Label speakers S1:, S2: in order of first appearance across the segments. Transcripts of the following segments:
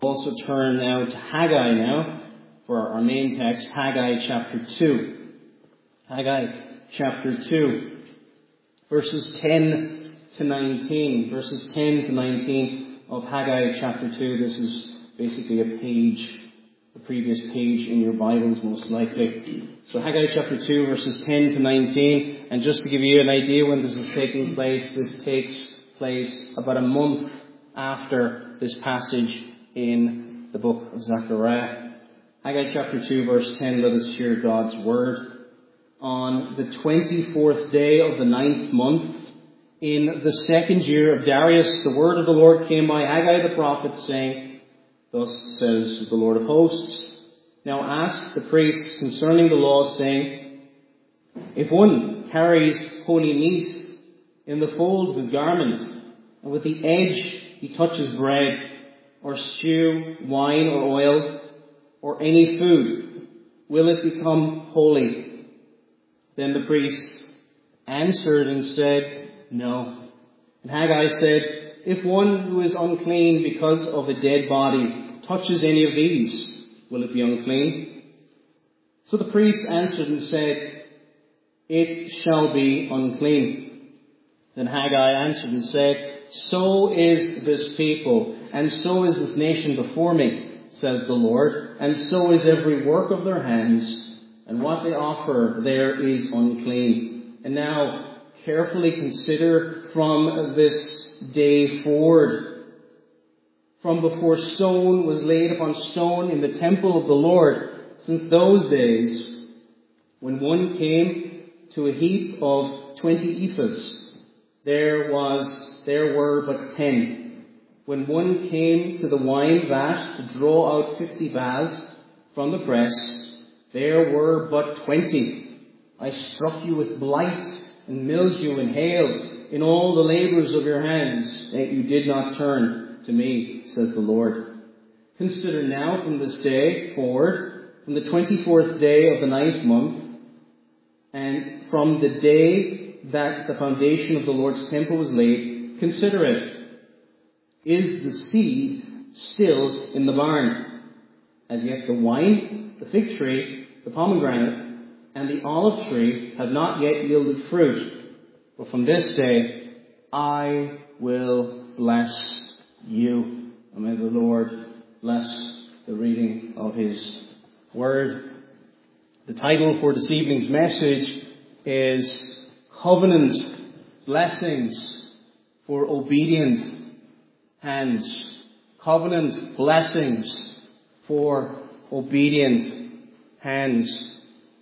S1: Also turn now to Haggai now for our main text, Haggai chapter 2. Haggai chapter 2, verses 10 to 19. Verses 10 to 19 of Haggai chapter 2. This is basically a page, the previous page in your Bibles most likely. So Haggai chapter 2, verses 10 to 19. And just to give you an idea when this is taking place, this takes place about a month after this passage in the book of Zechariah. Haggai chapter 2 verse 10, let us hear God's word. On the 24th day of the 9th month, in the second year of Darius, the word of the Lord came by Haggai the prophet, saying, Thus says the Lord of hosts, Now ask the priests concerning the law, saying, If one carries holy meat in the fold of his garment, and with the edge he touches bread, or stew, wine, or oil, or any food, will it become holy? Then the priests answered and said, No. And Haggai said, If one who is unclean because of a dead body touches any of these, will it be unclean? So the priests answered and said, It shall be unclean. Then Haggai answered and said, So is this people, and so is this nation before me, says the Lord, and so is every work of their hands, and what they offer there is unclean. And now carefully consider from this day forward, from before stone was laid upon stone in the temple of the Lord, since those days, when one came to a heap of 20 ephahs, there were but 10. When one came to the wine vat to draw out 50 baths from the press, there were but 20. I struck you with blight and mildew and hail in all the labors of your hands, yet you did not turn to me, says the Lord. Consider now from this day forward, from the 24th day of the 9th month, and from the day that the foundation of the Lord's temple was laid, consider it. Is the seed still in the barn? As yet the wine, the fig tree, the pomegranate, and the olive tree have not yet yielded fruit. But from this day I will bless you. And may the Lord bless the reading of His Word. The title for this evening's message is Covenant Blessings for Obedient Hands. Covenant blessings for obedient hands.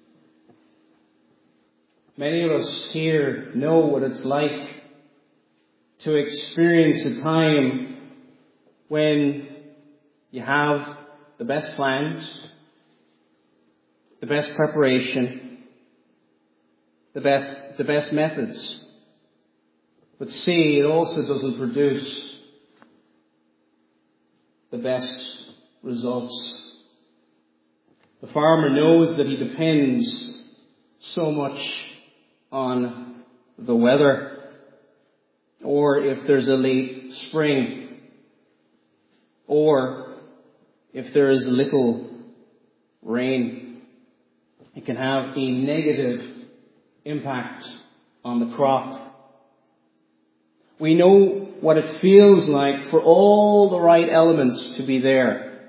S1: Many of us here know what it's like to experience a time when you have the best plans, the best preparation, the best methods, but see, it also doesn't produce the best results. The farmer knows that he depends so much on the weather, or if there's a late spring, or if there is little rain, it can have a negative impact on the crop. We know what it feels like for all the right elements to be there.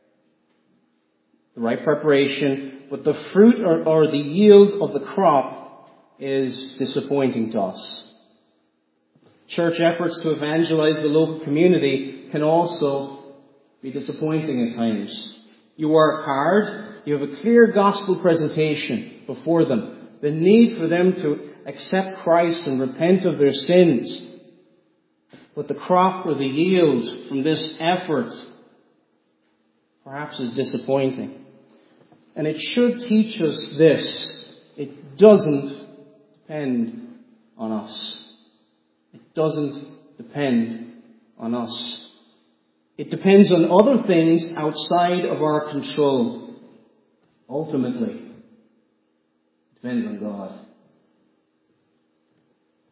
S1: The right preparation, but the fruit or the yield of the crop is disappointing to us. Church efforts to evangelize the local community can also be disappointing at times. You work hard, you have a clear gospel presentation before them, the need for them to accept Christ and repent of their sins. But the crop or the yield from this effort perhaps is disappointing. And it should teach us this. It doesn't depend on us. It doesn't depend on us. It depends on other things outside of our control. Ultimately, it depends on God.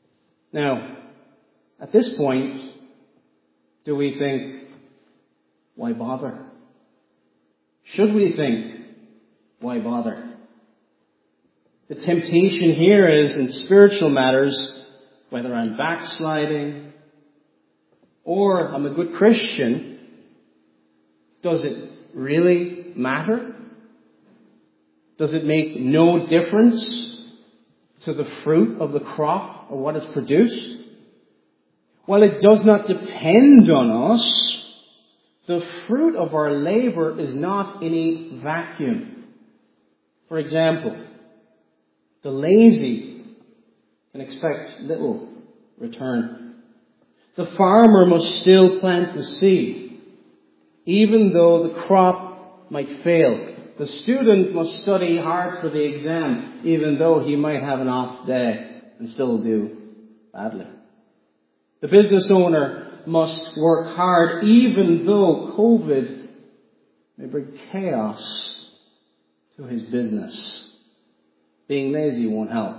S1: Now, at this point, do we think, why bother? Should we think, why bother? The temptation here is in spiritual matters, whether I'm backsliding or I'm a good Christian, does it really matter? Does it make no difference to the fruit of the crop or what is produced? While it does not depend on us, the fruit of our labor is not in a vacuum. For example, the lazy can expect little return. The farmer must still plant the seed, even though the crop might fail. The student must study hard for the exam, even though he might have an off day and still do badly. The business owner must work hard, even though COVID may bring chaos to his business. Being lazy won't help.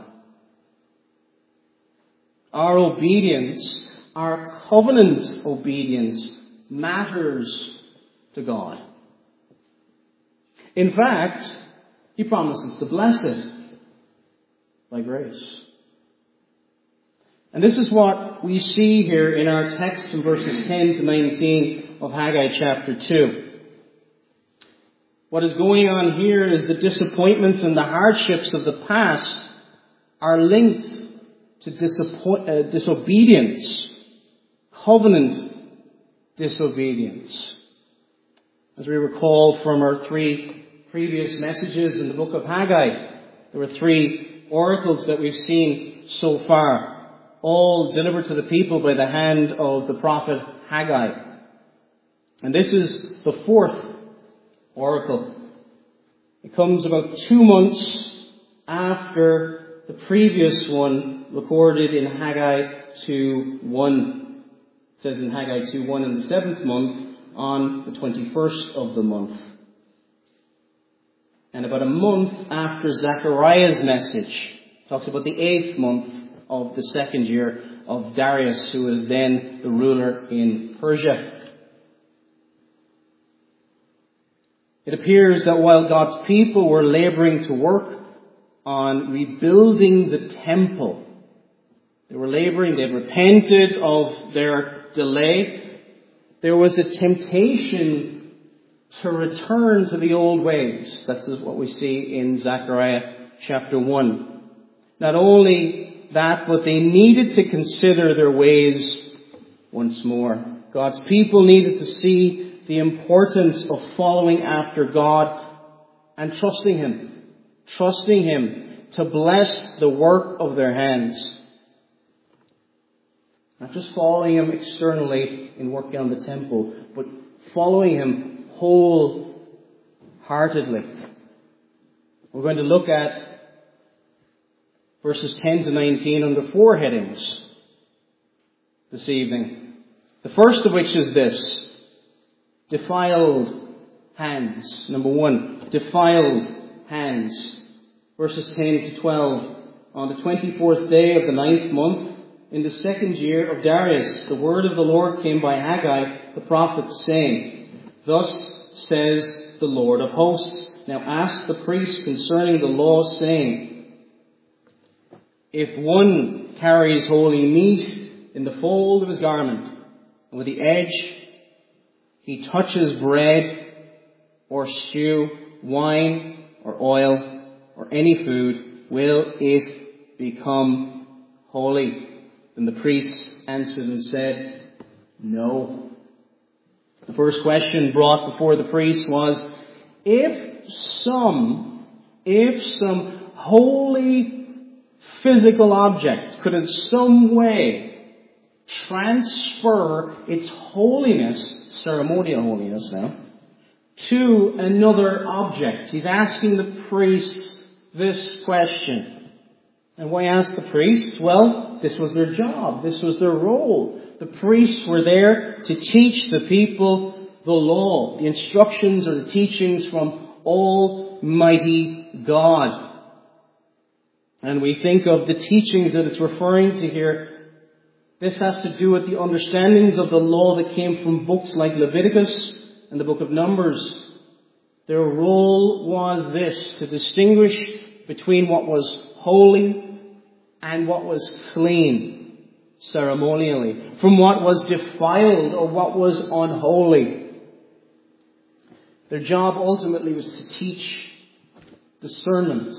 S1: Our obedience, our covenant obedience, matters to God. In fact, He promises to bless it by grace. And this is what we see here in our text in verses 10 to 19 of Haggai chapter 2. What is going on here is the disappointments and the hardships of the past are linked to disobedience, covenant disobedience. As we recall from our 3 previous messages in the book of Haggai, there were 3 oracles that we've seen so far, all delivered to the people by the hand of the prophet Haggai. And this is the 4th oracle. It comes about 2 months after the previous one recorded in Haggai 2:1. It says in Haggai 2:1, in the 7th month, on the 21st of the month. And about a month after Zechariah's message, talks about the 8th month of the 2nd year of Darius, who was then the ruler in Persia. It appears that while God's people were laboring to work on rebuilding the temple, they were laboring, they had repented of their delay, there was a temptation to return to the old ways. That's what we see in Zechariah chapter 1. Not only that, but they needed to consider their ways once more. God's people needed to see the importance of following after God and trusting Him to bless the work of their hands. Not just following Him externally in working on the temple, but following Him wholeheartedly. We're going to look at verses 10 to 19 under 4 headings this evening. The first of which is this: defiled hands. Number 1, defiled hands. Verses 10 to 12. On the 24th day of the 9th month, in the 2nd year of Darius, the word of the Lord came by Haggai the prophet, saying, Thus says the Lord of hosts. Now ask the priest concerning the law, saying, If one carries holy meat in the fold of his garment, and with the edge he touches bread or stew, wine or oil or any food, will it become holy? And the priests answered and said, No. The first question brought before the priest was, if some holy physical object could in some way transfer its holiness, ceremonial holiness now, to another object. He's asking the priests this question. And why ask the priests? Well, this was their job. This was their role. The priests were there to teach the people the law, the instructions or the teachings from Almighty God. And we think of the teachings that it's referring to here. This has to do with the understandings of the law that came from books like Leviticus, in the book of Numbers. Their role was this, to distinguish between what was holy and what was clean, ceremonially, from what was defiled or what was unholy. Their job ultimately was to teach discernment.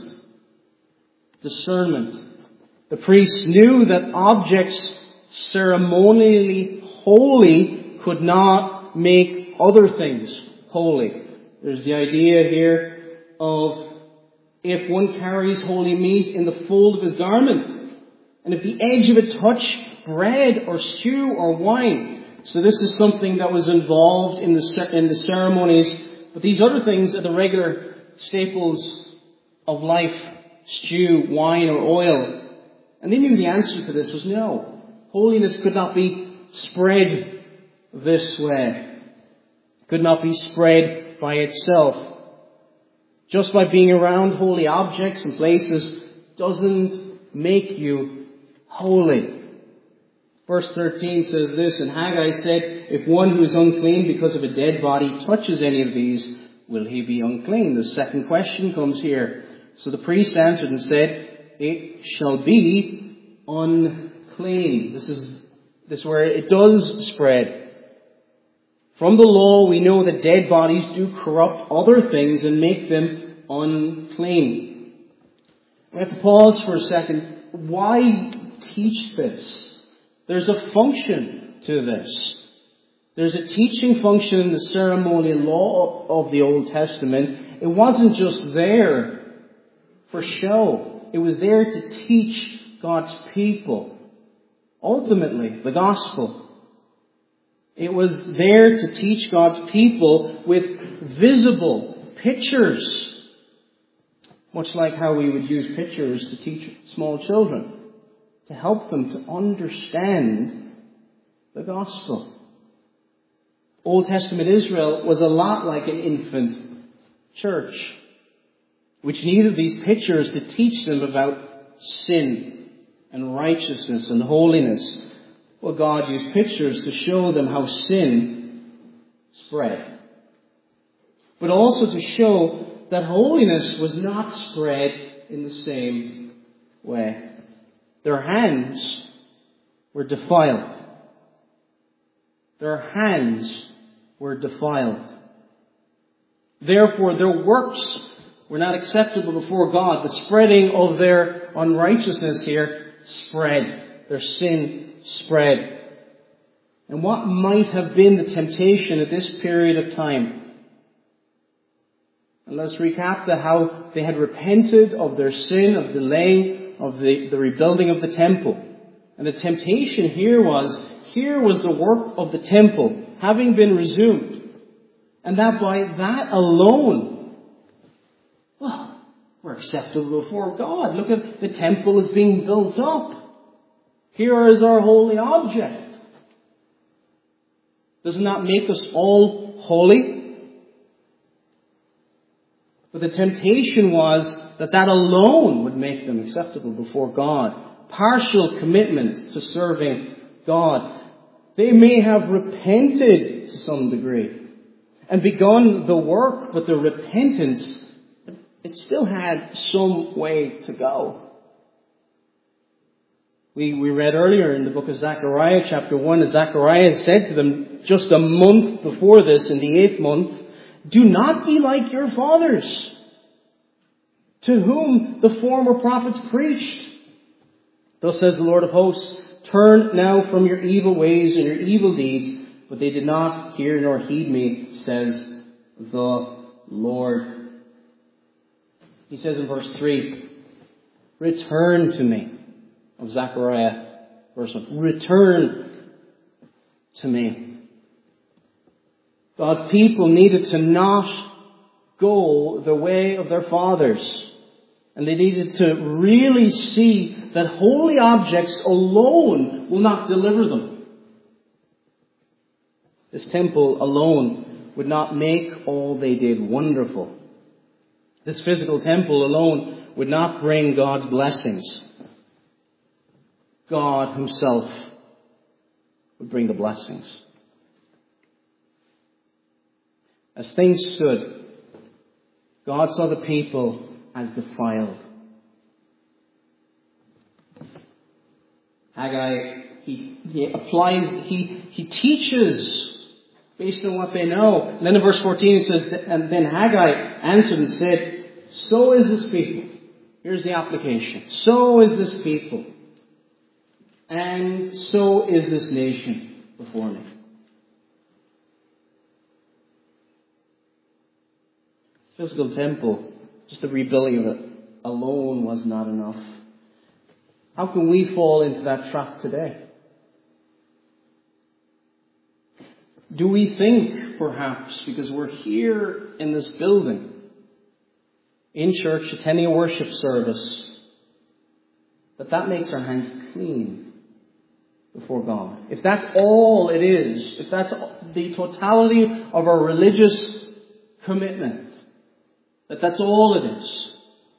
S1: Discernment. The priests knew that objects ceremonially holy could not make other things holy. There's the idea here of if one carries holy meat in the fold of his garment, and if the edge of it touch bread or stew or wine. So this is something that was involved in the ceremonies. But these other things are the regular staples of life: stew, wine, or oil. And they knew the answer to this was no. Holiness could not be spread this way. Could not be spread by itself. Just by being around holy objects and places doesn't make you holy. Verse 13 says this, and Haggai said, if one who is unclean because of a dead body touches any of these, will he be unclean? The second question comes here. So the priest answered and said, it shall be unclean. This is where it does spread. From the law, we know that dead bodies do corrupt other things and make them unclean. We have to pause for a second. Why teach this? There's a function to this. There's a teaching function in the ceremonial law of the Old Testament. It wasn't just there for show. It was there to teach God's people. Ultimately, the gospel. It was there to teach God's people with visible pictures. Much like how we would use pictures to teach small children. To help them to understand the gospel. Old Testament Israel was a lot like an infant church, which needed these pictures to teach them about sin and righteousness and holiness. Well, God used pictures to show them how sin spread. But also to show that holiness was not spread in the same way. Their hands were defiled. Their hands were defiled. Therefore, their works were not acceptable before God. The spreading of their unrighteousness here spread. Their sin spread. And what might have been the temptation at this period of time? And let's recap how they had repented of their sin, of delaying, of the rebuilding of the temple. And the temptation here was the work of the temple having been resumed. And that by that alone, well, we're acceptable before God. Look at the temple is being built up. Here is our holy object. Does it not make us all holy? But the temptation was that alone would make them acceptable before God. Partial commitment to serving God. They may have repented to some degree and begun the work, but the repentance, it still had some way to go. We read earlier in the book of Zechariah, chapter 1, that Zechariah said to them just a month before this, in the 8th month, do not be like your fathers, to whom the former prophets preached. Thus says the Lord of hosts, turn now from your evil ways and your evil deeds, but they did not hear nor heed me, says the Lord. He says in verse 3, return to me. Of Zechariah, verse 1. Return to me. God's people needed to not go the way of their fathers. And they needed to really see that holy objects alone will not deliver them. This temple alone would not make all they did wonderful. This physical temple alone would not bring God's blessings. God himself would bring the blessings. As things stood, God saw the people as defiled. Haggai, he teaches based on what they know. And then in verse 14 it says, and then Haggai answered and said, so is this people. Here's the application. So is this people. And so is this nation before me. Physical temple, just the rebuilding of it alone was not enough. How can we fall into that trap today? Do we think, perhaps, because we're here in this building, in church, attending a worship service, that makes our hands clean before God? If that's all it is, if that's the totality of our religious commitment, that's all it is.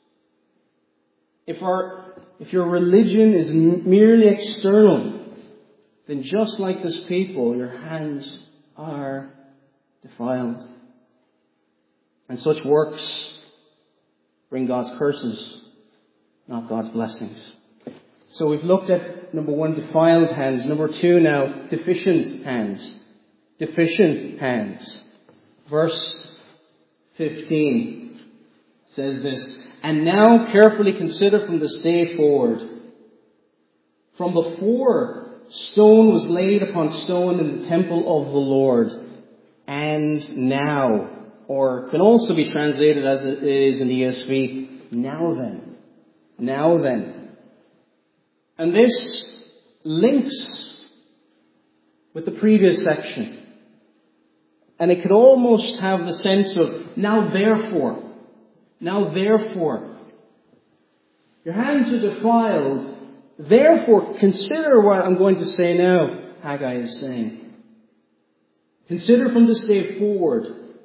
S1: If your religion is merely external, then just like this people, your hands are defiled. And such works bring God's curses, not God's blessings. So we've looked at, number one, defiled hands. Number two now, deficient hands. Deficient hands. Verse 15 says this, and now carefully consider from this day forward. From before, stone was laid upon stone in the temple of the Lord. And now, or can also be translated as it is in the ESV, now then. Now then. And this links with the previous section. And it could almost have the sense of, now therefore. Now therefore. Your hands are defiled. Therefore, consider what I'm going to say now, Haggai is saying. Consider from this day forward.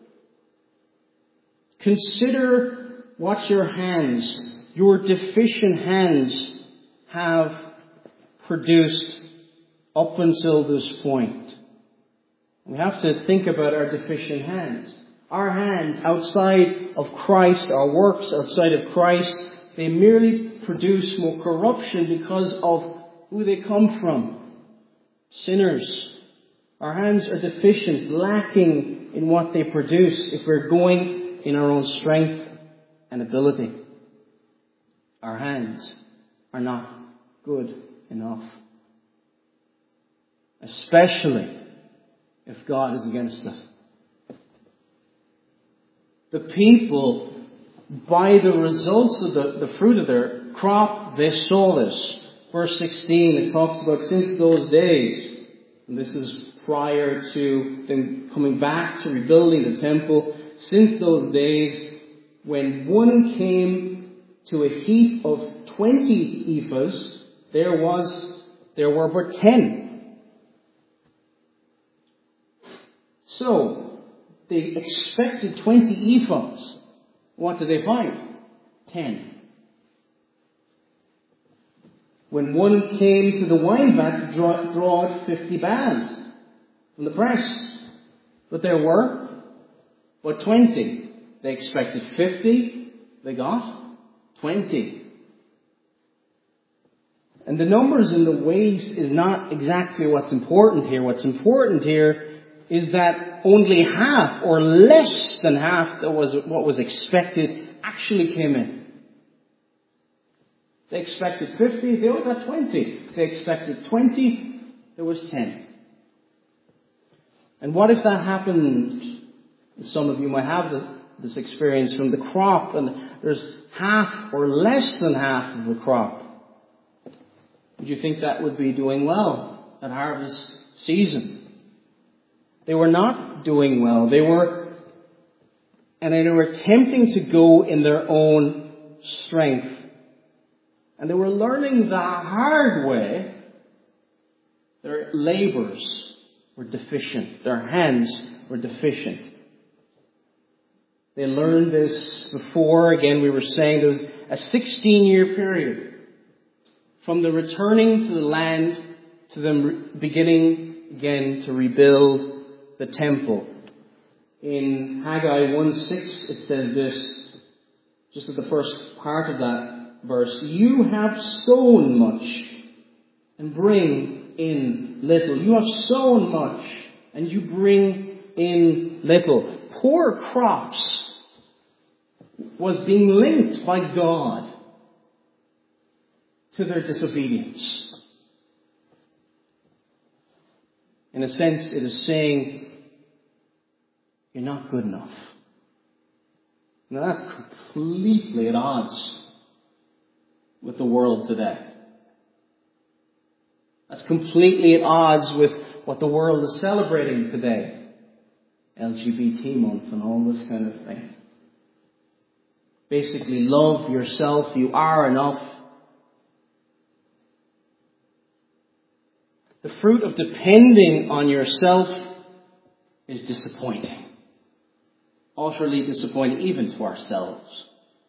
S1: Consider what your hands, your deficient hands, have produced up until this point. We have to think about our deficient hands. Our hands outside of Christ, our works outside of Christ, they merely produce more corruption because of who they come from. Sinners. Our hands are deficient, lacking in what they produce if we're going in our own strength and ability. Our hands are not good enough. Especially if God is against us. The people, by the results of the fruit of their crop, they saw this. Verse 16, it talks about since those days, and this is prior to them coming back to rebuilding the temple, since those days when one came to a heap of 20 ephahs, there were but 10. So, they expected 20 ephahs. What did they find? 10. When one came to the wine vat, drawed 50 baths from the press. But there were but 20. They expected 50. They got 20. And the numbers in the weight is not exactly what's important here. What's important here is that only half or less than half that was what was expected actually came in. They expected 50, they only got 20. They expected 20, there was 10. And what if that happened? Some of you might have this experience from the crop, and there's half or less than half of the crop. Would you think that would be doing well at harvest season? They were not doing well. They were attempting to go in their own strength. And they were learning the hard way. Their labors were deficient. Their hands were deficient. They learned this before. Again, we were saying there was a 16-year period from the returning to the land to them beginning again to rebuild the temple. In Haggai 1:6 it says this, just at the first part of that verse, "You have sown much and bring in little." You have sown much and you bring in little. Poor crops was being linked by God to their disobedience. In a sense, it is saying, you're not good enough. Now that's completely at odds with the world today. That's completely at odds with what the world is celebrating today. LGBT month and all this kind of thing. Basically, love yourself. You are enough. The fruit of depending on yourself is disappointing. Utterly disappointing, even to ourselves.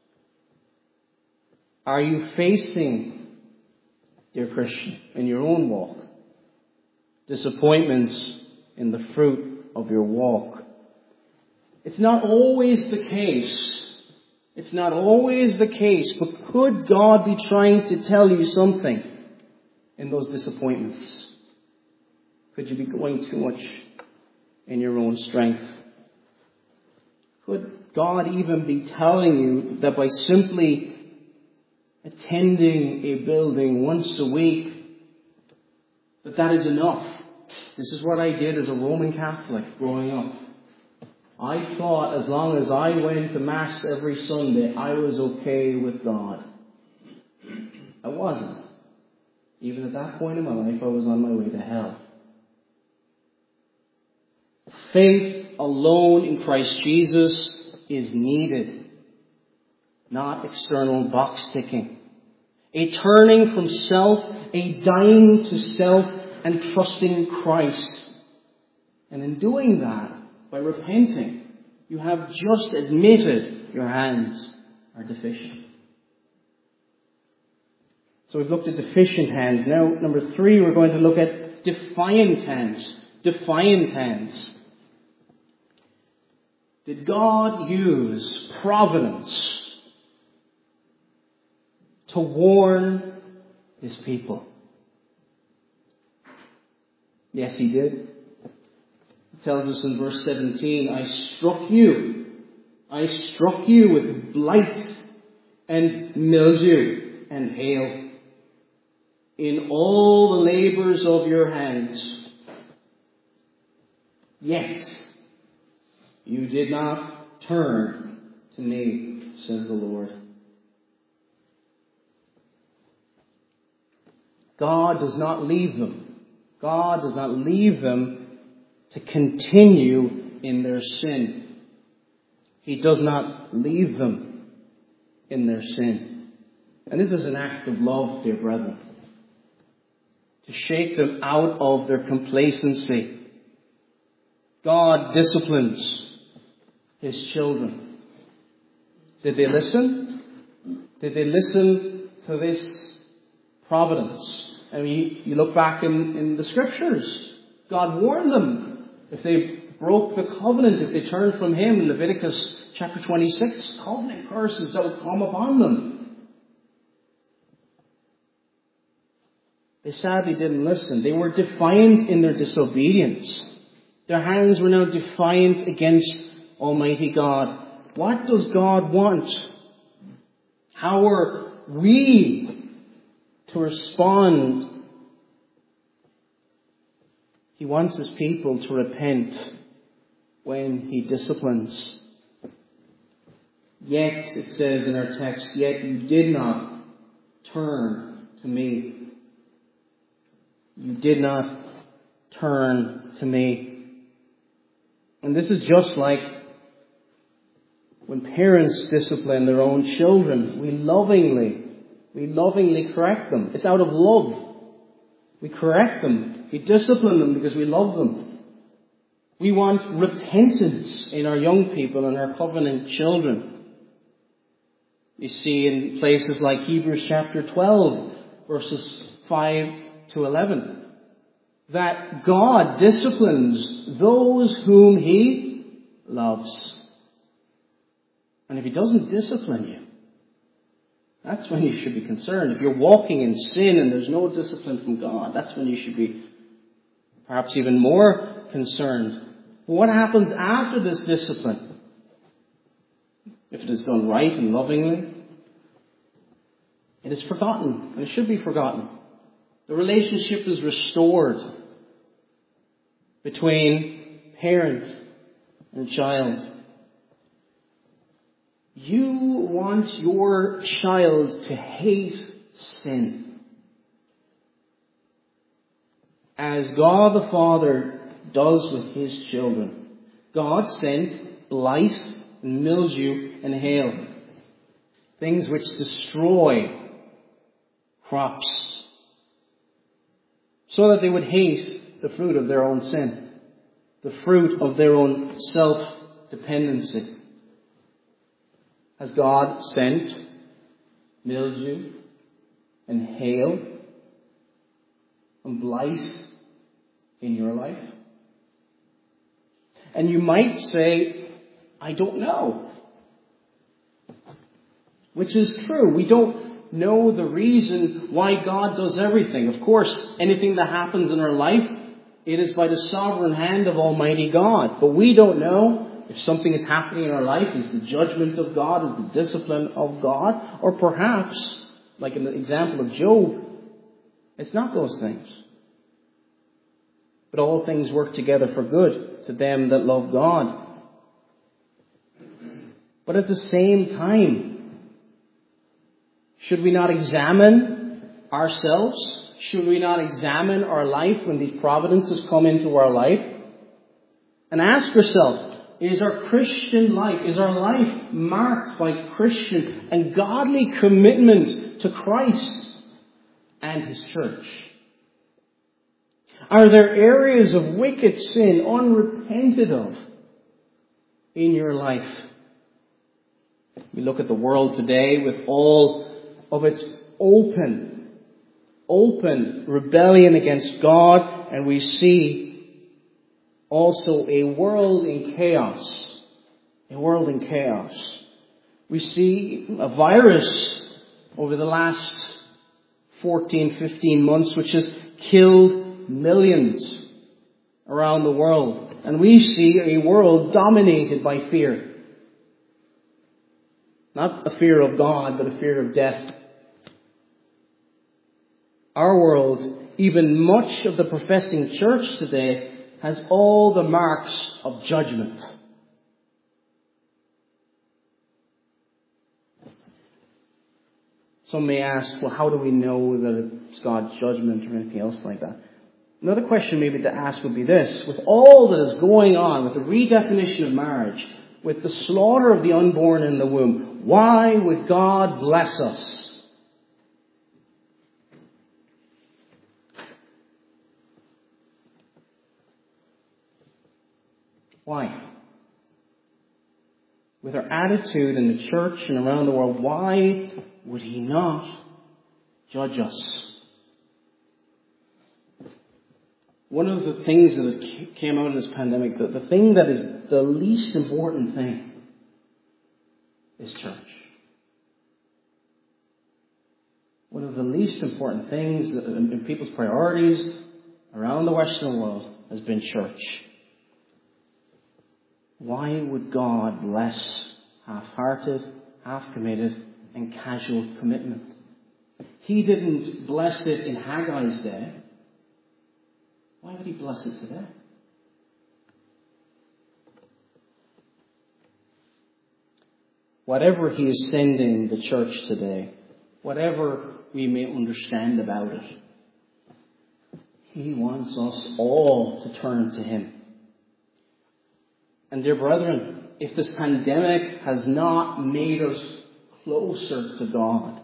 S1: Are you facing, dear Christian, in your own walk, disappointments in the fruit of your walk? It's not always the case. It's not always the case, but could God be trying to tell you something in those disappointments? Could you be going too much in your own strength? Could God even be telling you that by simply attending a building once a week, that is enough? This is what I did as a Roman Catholic growing up. I thought as long as I went to Mass every Sunday, I was okay with God. I wasn't. Even at that point in my life, I was on my way to hell. Faith alone in Christ Jesus is needed, not external box ticking. A turning from self, a dying to self, and trusting Christ. And in doing that, by repenting, you have just admitted your hands are deficient. So we've looked at deficient hands. Now, number 3, we're going to look at defiant hands. Defiant hands. Did God use providence to warn His people? Yes, He did. It tells us in verse 17, I struck you with blight and mildew and hail in all the labors of your hands. Yet you did not turn to me, says the Lord. God does not leave them. God does not leave them to continue in their sin. He does not leave them in their sin. And this is an act of love, dear brethren. To shake them out of their complacency. God disciplines His children. Did they listen? Did they listen to this providence? I mean, you look back in the Scriptures. God warned them if they broke the covenant, if they turned from Him in Leviticus chapter 26, covenant curses that would come upon them. They sadly didn't listen. They were defiant in their disobedience. Their hands were now defiant against Almighty God. What does God want? How are we to respond? He wants His people to repent when He disciplines. Yet, it says in our text, yet you did not turn to me. You did not turn to me. And this is just like when parents discipline their own children. We lovingly correct them. It's out of love. We correct them. We discipline them because we love them. We want repentance in our young people and our covenant children. You see in places like Hebrews chapter 12, verses 5 to 11, that God disciplines those whom He loves. And if he doesn't discipline you, that's when you should be concerned. If you're walking in sin and there's no discipline from God, that's when you should be perhaps even more concerned. But what happens after this discipline? If it is done right and lovingly, it is forgotten, and it should be forgotten. The relationship is restored between parent and child. You want your child to hate sin, as God the Father does with his children. God sent blight and mildew and hail, things which destroy crops, so that they would hate the fruit of their own sin, the fruit of their own self-dependency. Has God sent mildew and hail and blight in your life? And you might say, I don't know. Which is true. We don't know the reason why God does everything. Of course, anything that happens in our life, it is by the sovereign hand of Almighty God. But we don't know if something is happening in our life, is the judgment of God, is the discipline of God, or perhaps, like in the example of Job, it's not those things. But all things work together for good to them that love God. But at the same time, should we not examine ourselves? Should we not examine our life when these providences come into our life? And ask yourself, is our Christian life, is our life marked by Christian and godly commitment to Christ and his church? Are there areas of wicked sin unrepented of in your life? We look at the world today with all of its open rebellion against God, and we see also a world in chaos. A world in chaos. We see a virus over the last 14, 15 months which has killed millions around the world. And we see a world dominated by fear. Not a fear of God, but a fear of death. Our world, even much of the professing church today, has all the marks of judgment. Some may ask, well, how do we know that it's God's judgment or anything else like that? Another question maybe to ask would be this. With all that is going on, with the redefinition of marriage, with the slaughter of the unborn in the womb, why would God bless us? Why? With our attitude in the church and around the world, why would he not judge us? One of the things that came out of this pandemic, the thing that is the least important thing, is church. One of the least important things in people's priorities around the Western world has been church. Why would God bless half-hearted, half-committed, and casual commitment? He didn't bless it in Haggai's day. Why would he bless it today? Whatever he is sending the church today, whatever we may understand about it, he wants us all to turn to him. And dear brethren, if this pandemic has not made us closer to God,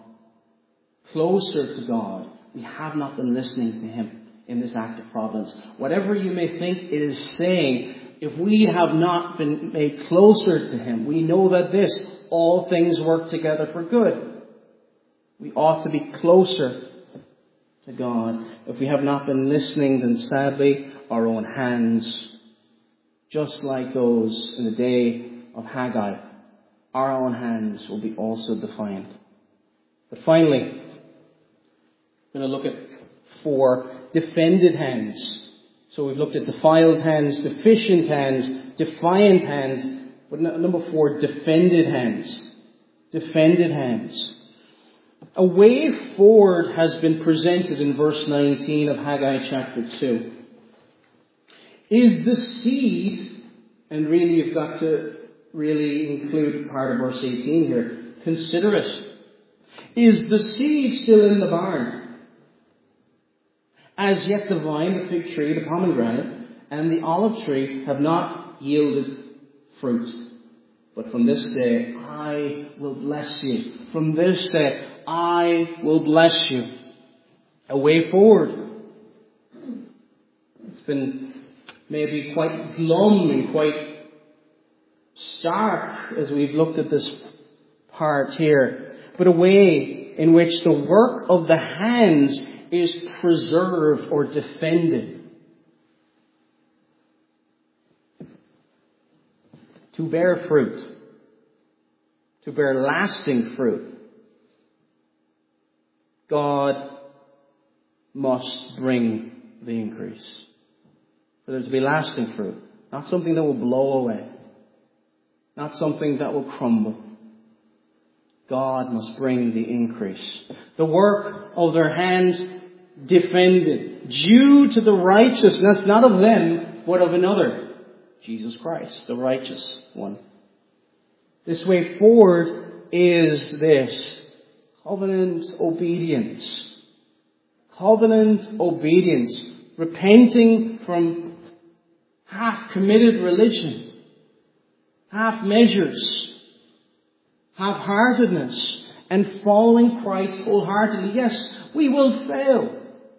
S1: we have not been listening to him in this act of providence. Whatever you may think it is saying, if we have not been made closer to him, we know that all things work together for good. We ought to be closer to God. If we have not been listening, then sadly, our own hands just like those in the day of Haggai, our own hands will be also defiled. But finally, we're going to look at 4 defended hands. So we've looked at defiled hands, deficient hands, defiant hands. But number 4, defended hands. Defended hands. A way forward has been presented in verse 19 of Haggai chapter 2. Is the seed, and really you've got to really include part of verse 18 here. Consider it. Is the seed still in the barn? As yet the vine, the fig tree, the pomegranate, and the olive tree have not yielded fruit. But from this day I will bless you. From this day I will bless you. A way forward. It's been maybe quite glum and quite stark as we've looked at this part here. But a way in which the work of the hands is preserved or defended. To bear fruit. To bear lasting fruit. God must bring the increase. For there to be lasting fruit. Not something that will blow away. Not something that will crumble. God must bring the increase. The work of their hands defended. Due to the righteousness, not of them, but of another. Jesus Christ, the righteous one. This way forward is this. Covenant obedience. Covenant obedience. Repenting from half-committed religion. Half measures. Half-heartedness. And following Christ wholeheartedly. Yes, we will fail.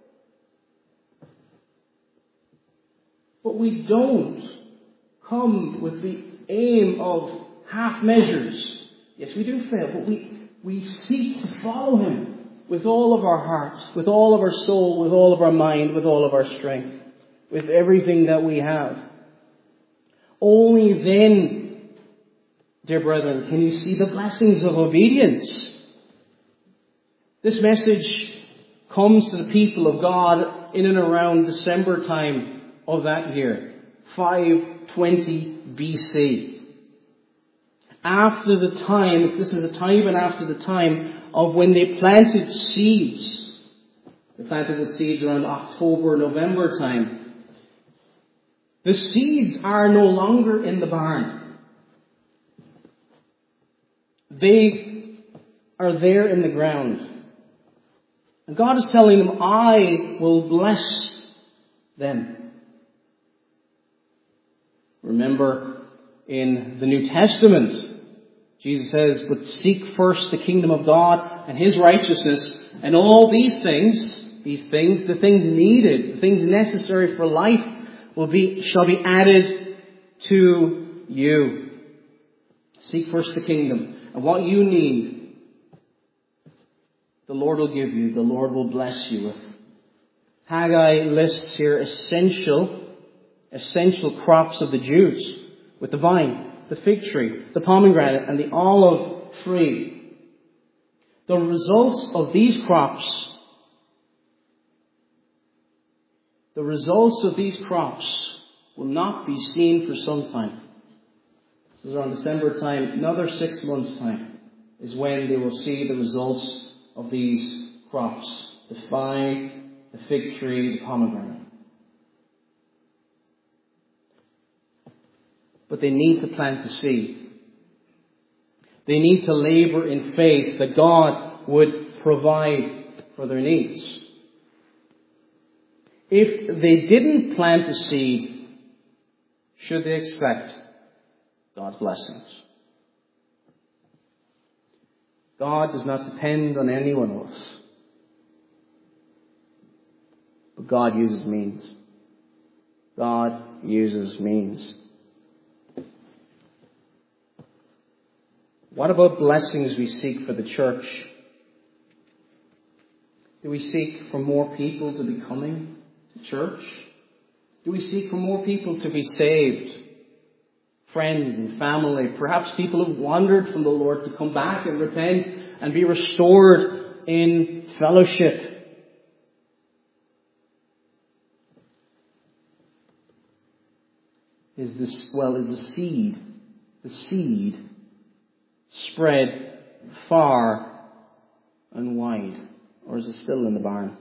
S1: But we don't come with the aim of half measures. Yes, we do fail, but we seek to follow Him with all of our heart, with all of our soul, with all of our mind, with all of our strength, with everything that we have. Only then, dear brethren, can you see the blessings of obedience. This message comes to the people of God in and around December time of that year, 520 BC. After the time, this is the time and after the time of when they planted seeds. They planted the seeds around October, November time. The seeds are no longer in the barn. They are there in the ground. And God is telling them, I will bless them. Remember, in the New Testament, Jesus says, but seek first the kingdom of God and His righteousness, and all these things, the things needed, the things necessary for life, shall be added to you. Seek first the kingdom. And what you need, the Lord will give you. The Lord will bless you with. Haggai lists here essential crops of the Jews, with the vine, the fig tree, the pomegranate, and the olive tree. The results of these crops will not be seen for some time. This is around December time. Another 6 months' time is when they will see the results of these crops. The vine, the fig tree, the pomegranate. But they need to plant the seed. They need to labor in faith that God would provide for their needs. If they didn't plant the seed, should they expect God's blessings? God does not depend on any one of us. But God uses means. God uses means. What about blessings we seek for the church? Do we seek for more people to be coming to church? Do we seek for more people to be saved? friends and family, perhaps people who've wandered from the Lord, to come back and repent and be restored in fellowship. Is the seed spread far and wide, or is it still in the barn?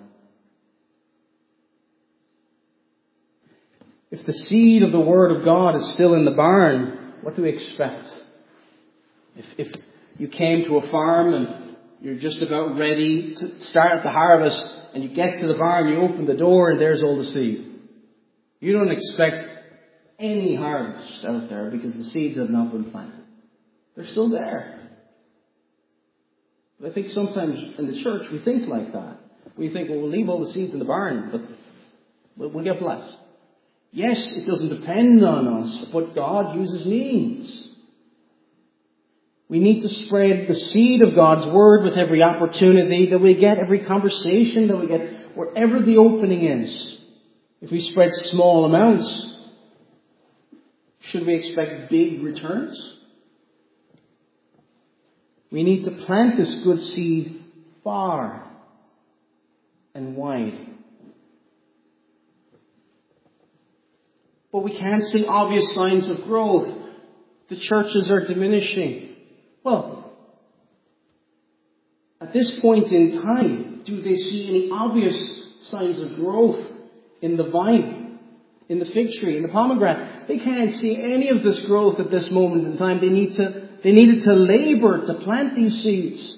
S1: If the seed of the Word of God is still in the barn, what do we expect? If you came to a farm and you're just about ready to start the harvest, and you get to the barn, you open the door, and there's all the seed. You don't expect any harvest out there because the seeds have not been planted. They're still there. But I think sometimes in the church we think like that. We think, well, we'll leave all the seeds in the barn, but we'll get blessed. Yes, it doesn't depend on us, but God uses means. We need to spread the seed of God's Word with every opportunity that we get, every conversation that we get, wherever the opening is. If we spread small amounts, should we expect big returns? We need to plant this good seed far and wide. But we can't see obvious signs of growth. The churches are diminishing. Well, at this point in time, do they see any obvious signs of growth in the vine, in the fig tree, in the pomegranate? They can't see any of this growth at this moment in time. They needed to labor to plant these seeds.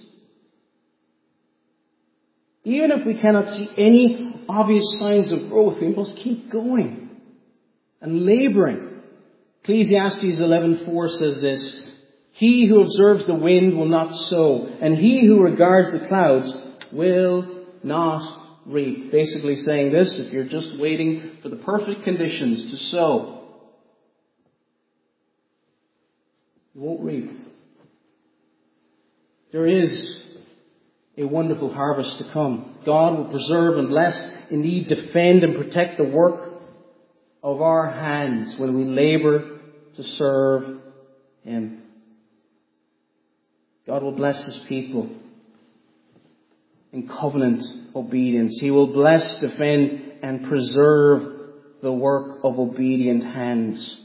S1: Even if we cannot see any obvious signs of growth, we must keep going and laboring. Ecclesiastes 11:4 says this: "He who observes the wind will not sow, and he who regards the clouds will not reap." Basically saying this: if you're just waiting for the perfect conditions to sow, you won't reap. There is a wonderful harvest to come. God will preserve and bless, indeed defend and protect the work of our hands when we labor to serve Him. God will bless His people in covenant obedience. He will bless, defend, and preserve the work of obedient hands.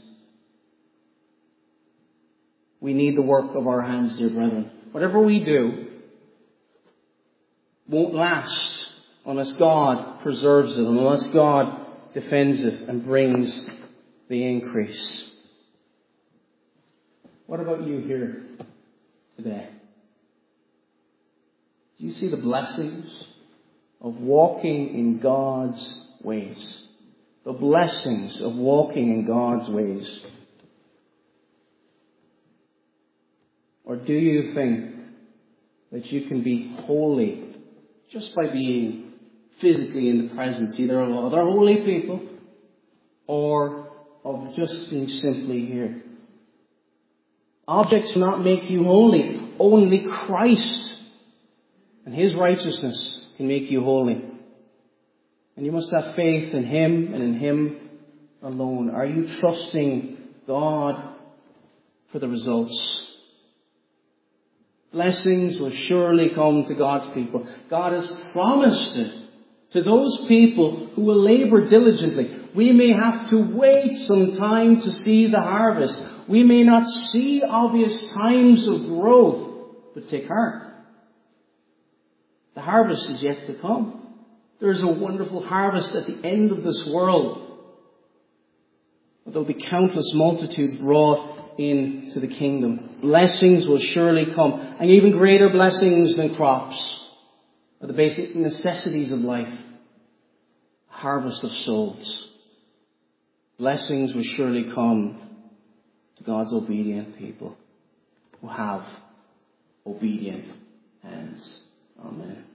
S1: We need the work of our hands, dear brethren. Whatever we do won't last unless God preserves it, unless God defends it and brings the increase. What about you here today? Do you see the blessings of walking in God's ways? The blessings of walking in God's ways. Or do you think that you can be holy just by being physically in the presence either of other holy people or of just being simply here? Objects will not make you holy. Only Christ and His righteousness can make you holy. And you must have faith in Him and in Him alone. Are you trusting God for the results? Blessings will surely come to God's people. God has promised it to those people who will labor diligently. We may have to wait some time to see the harvest. We may not see obvious times of growth, but take heart. The harvest is yet to come. There is a wonderful harvest at the end of this world. There will be countless multitudes brought into the kingdom. Blessings will surely come, and even greater blessings than crops are the basic necessities of life. A harvest of souls. Blessings will surely come to God's obedient people who have obedient hands. Amen.